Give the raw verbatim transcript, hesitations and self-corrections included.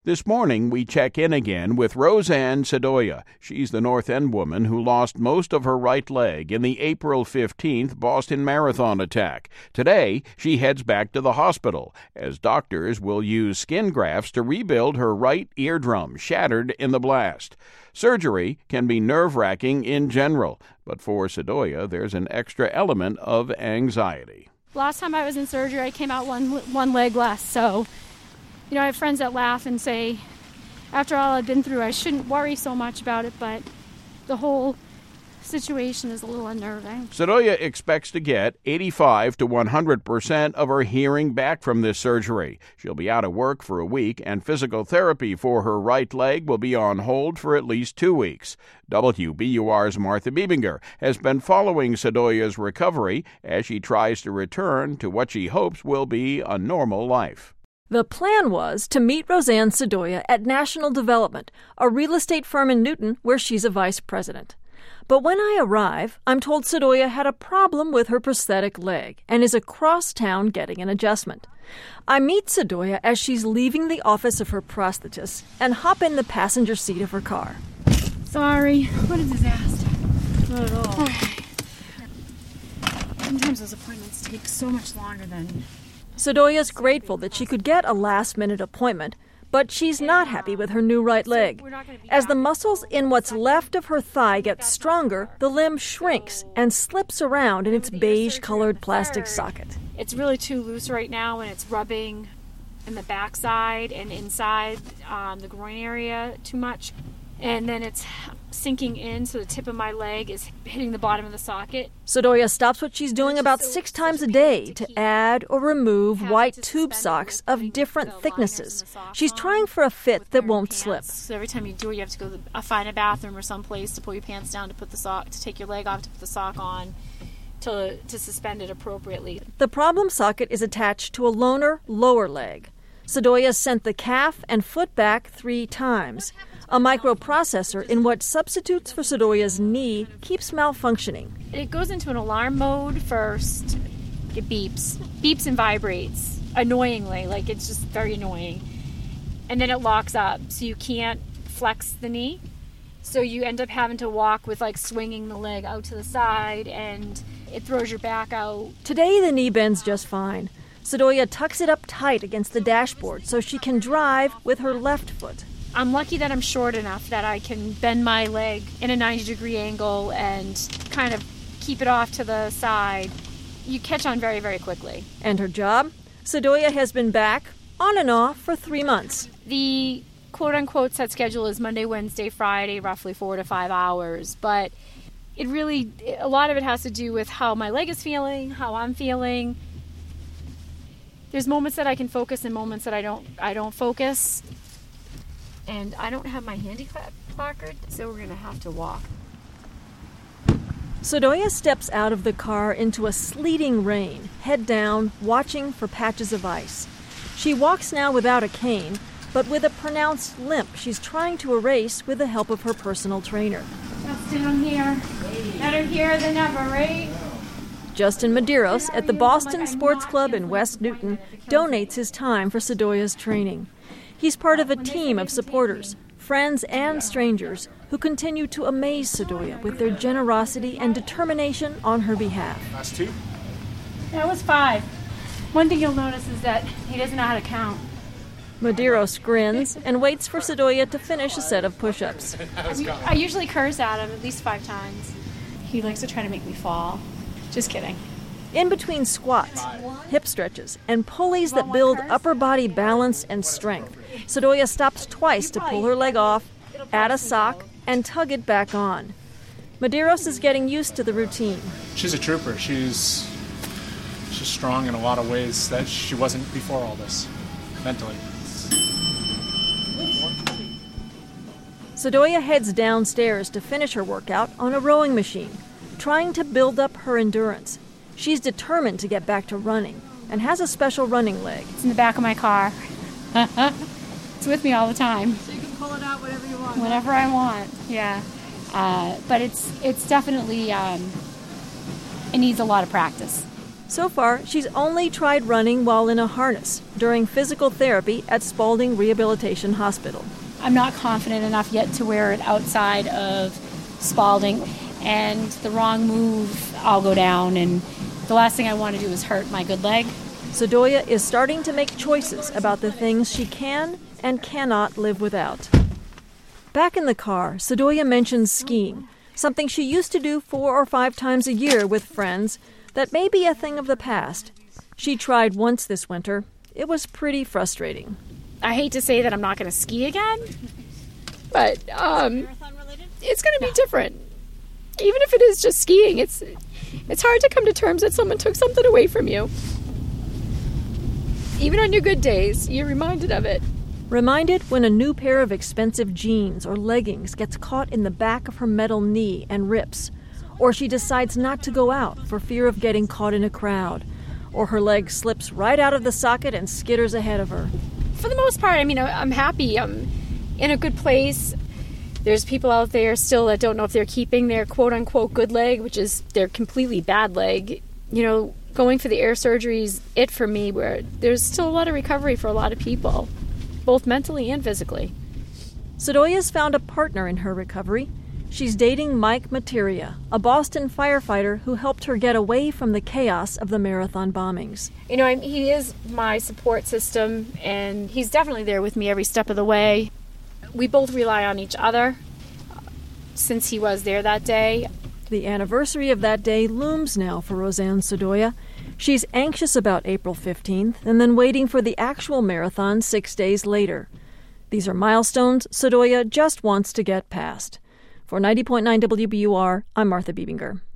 This morning, we check in again with Roseanne Sedoya. She's the North End woman who lost most of her right leg in the April fifteenth Boston Marathon attack. Today, she heads back to the hospital, as doctors will use skin grafts to rebuild her right eardrum, shattered in the blast. Surgery can be nerve-wracking in general, but for Sedoya, there's an extra element of anxiety. Last time I was in surgery, I came out one one leg less, so... You know, I have friends that laugh and say, after all I've been through, I shouldn't worry so much about it, but the whole situation is a little unnerving. Sedoya expects to get eighty-five to one hundred percent of her hearing back from this surgery. She'll be out of work for a week, and physical therapy for her right leg will be on hold for at least two weeks. W B U R's Martha Biebinger has been following Sedoya's recovery as she tries to return to what she hopes will be a normal life. The plan was to meet Roseanne Sedoya at National Development, a real estate firm in Newton where she's a vice president. But when I arrive, I'm told Sedoya had a problem with her prosthetic leg and is across town getting an adjustment. I meet Sedoya as she's leaving the office of her prosthetist and hop in the passenger seat of her car. Sorry, what a disaster. Not at all. Okay. Sometimes those appointments take so much longer than... Sedoya's grateful that she could get a last-minute appointment, but she's not happy with her new right leg. As the muscles in what's left of her thigh get stronger, the limb shrinks and slips around in its beige-colored plastic socket. It's really too loose right now, and it's rubbing in the backside and inside um, the groin area too much. And then it's sinking in, so the tip of my leg is hitting the bottom of the socket. Sedoya stops what she's doing about six times a day to add or remove white tube socks of different thicknesses. She's trying for a fit that won't slip. So every time you do it, you have to go to the, find a bathroom or someplace to pull your pants down to put the sock, to take your leg off to put the sock on, to, to suspend it appropriately. The problem socket is attached to a loner lower leg. Sedoya sent the calf and foot back three times. A microprocessor in what substitutes for Sedoya's knee keeps malfunctioning. It goes into an alarm mode first. It beeps. Beeps and vibrates annoyingly, like it's just very annoying. And then it locks up, so you can't flex the knee. So you end up having to walk with like swinging the leg out to the side, and it throws your back out. Today the knee bends just fine. Sedoya tucks it up tight against the dashboard so she can drive with her left foot. I'm lucky that I'm short enough that I can bend my leg in a ninety degree angle and kind of keep it off to the side. You catch on very, very quickly. And her job? Sedoya has been back, on and off, for three months. The quote-unquote set schedule is Monday, Wednesday, Friday, roughly four to five hours. But it really, a lot of it has to do with how my leg is feeling, how I'm feeling. There's moments that I can focus and moments that I don't, I don't focus. And I don't have my handicap placard, so we're going to have to walk. Sedoya steps out of the car into a sleeting rain, head down, watching for patches of ice. She walks now without a cane, but with a pronounced limp she's trying to erase with the help of her personal trainer. Just down here. Better here than ever, right? Justin Medeiros at the Boston Sports Club in West Newton donates his time for Sedoya's training. He's part of a team of supporters, friends and strangers, who continue to amaze Sedoya with their generosity and determination on her behalf. Last two? That was five. One thing you'll notice is that he doesn't know how to count. Medeiros grins and waits for Sedoya to finish a set of push-ups. I usually curse at him at least five times. He likes to try to make me fall. Just kidding. In between squats, hip stretches, and pulleys that build upper body balance and strength, Sedoya stops twice to pull her leg off, add a sock, and tug it back on. Medeiros is getting used to the routine. She's a trooper. She's she's strong in a lot of ways that she wasn't before all this, mentally. Sedoya heads downstairs to finish her workout on a rowing machine, trying to build up her endurance. She's determined to get back to running and has a special running leg. It's in the back of my car. It's with me all the time. So you can pull it out whenever you want. Whenever I want, yeah. Uh, but it's it's definitely, um, it needs a lot of practice. So far, she's only tried running while in a harness during physical therapy at Spaulding Rehabilitation Hospital. I'm not confident enough yet to wear it outside of Spaulding, and the wrong move, I'll go down, and the last thing I want to do is hurt my good leg. Sedoya is starting to make choices about the things she can and cannot live without. Back in the car, Sedoya mentions skiing, something she used to do four or five times a year with friends that may be a thing of the past. She tried once this winter. It was pretty frustrating. I hate to say that I'm not going to ski again, but um, it's going to be different. Even if it is just skiing, it's it's hard to come to terms that someone took something away from you. Even on your good days, you're reminded of it. Reminded when a new pair of expensive jeans or leggings gets caught in the back of her metal knee and rips, or she decides not to go out for fear of getting caught in a crowd, or her leg slips right out of the socket and skitters ahead of her. For the most part, I mean, I'm happy. I'm in a good place. There's people out there still that don't know if they're keeping their quote-unquote good leg, which is their completely bad leg. You know, going for the air surgery is it for me, where there's still a lot of recovery for a lot of people, both mentally and physically. Sedoya's found a partner in her recovery. She's dating Mike Materia, a Boston firefighter who helped her get away from the chaos of the marathon bombings. You know, I'm, he is my support system, and he's definitely there with me every step of the way. We both rely on each other since he was there that day. The anniversary of that day looms now for Roseanne Sedoya. She's anxious about April fifteenth and then waiting for the actual marathon six days later. These are milestones Sedoya just wants to get past. For ninety point nine W B U R, I'm Martha Biebinger.